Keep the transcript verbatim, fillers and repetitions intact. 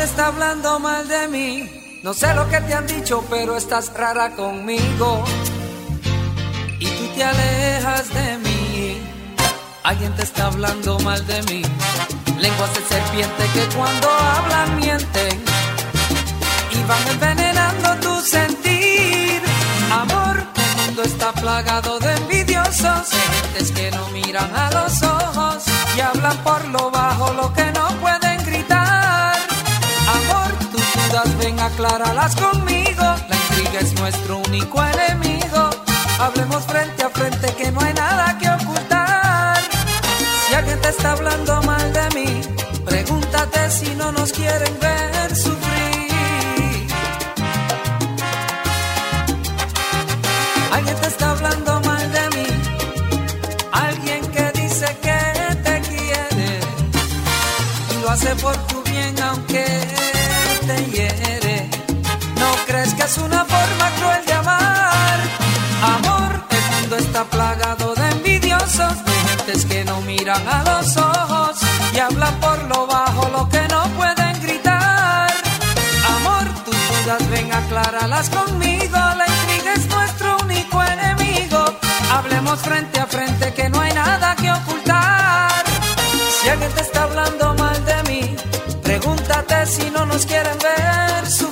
te está hablando mal de mí. No sé lo que te han dicho, pero estás rara conmigo y tú te alejas de mí. Alguien te está hablando mal de mí. Lenguas de serpiente que cuando hablan mienten y van envenenando tu sentir. Amor, el mundo está plagado de envidiosos, de gentes que no miran a los ojos y hablan por lo bajo lo que no pueden gritar. Amor, tus dudas ven, acláralas conmigo. La intriga es nuestro único enemigo. Hablemos frente a frente que no hay nada que ocultar. Si alguien te está hablando mal de mí, pregúntate si no nos quieren ver sufrir. Alguien te está hablando mal de mí, alguien que dice que te quiere y lo hace por tu bien aunque te hiere. ¿No crees que es una forma cruel de amar? Amor, el mundo está plagado de envidiosos, de gentes que no miran a los ojos y hablan por lo bajo lo que no pueden gritar. Amor, tus dudas ven, acláralas conmigo. La intriga es nuestro único enemigo. Hablemos frente a frente que no hay nada que ocultar. Si alguien te está hablando mal de mí, pregúntate si no nos quieren ver sufrir.